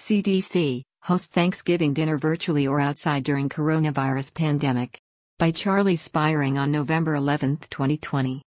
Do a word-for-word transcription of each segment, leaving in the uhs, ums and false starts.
C D C, host Thanksgiving dinner virtually or outside during coronavirus pandemic. By Charlie Spiering on November eleventh, twenty twenty.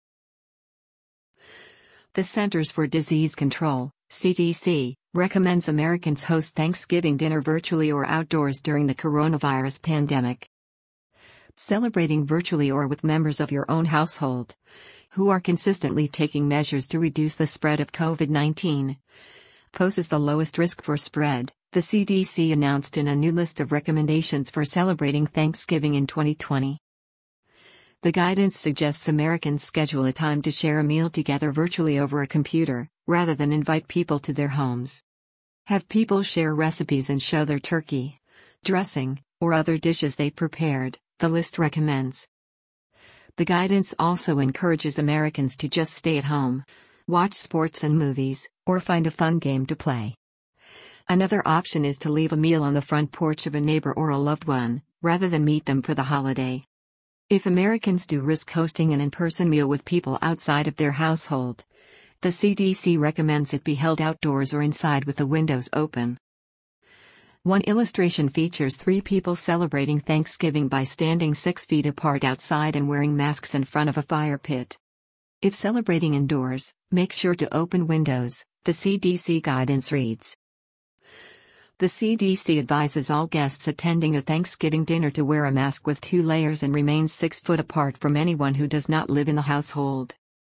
The Centers for Disease Control, C D C, recommends Americans host Thanksgiving dinner virtually or outdoors during the coronavirus pandemic. Celebrating virtually or with members of your own household who are consistently taking measures to reduce the spread of COVID nineteen poses the lowest risk for spread, the C D C announced in a new list of recommendations for celebrating Thanksgiving in twenty twenty. The guidance suggests Americans schedule a time to share a meal together virtually over a computer, rather than invite people to their homes. Have people share recipes and show their turkey, dressing, or other dishes they prepared, the list recommends. The guidance also encourages Americans to just stay at home, watch sports and movies, or find a fun game to play. Another option is to leave a meal on the front porch of a neighbor or a loved one, rather than meet them for the holiday. If Americans do risk hosting an in-person meal with people outside of their household, the C D C recommends it be held outdoors or inside with the windows open. One illustration features three people celebrating Thanksgiving by standing six feet apart outside and wearing masks in front of a fire pit. If celebrating indoors, make sure to open windows, the C D C guidance reads. The C D C advises all guests attending a Thanksgiving dinner to wear a mask with two layers and remain six foot apart from anyone who does not live in the household.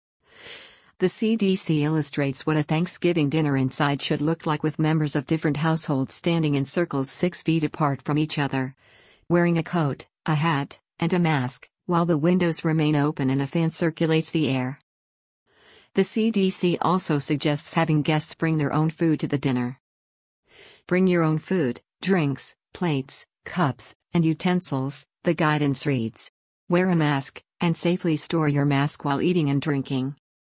The C D C illustrates what a Thanksgiving dinner inside should look like, with members of different households standing in circles six feet apart from each other, wearing a coat, a hat, and a mask, while the windows remain open and a fan circulates the air. The C D C also suggests having guests bring their own food to the dinner. Bring your own food, drinks, plates, cups, and utensils, the guidance reads. Wear a mask, and safely store your mask while eating and drinking.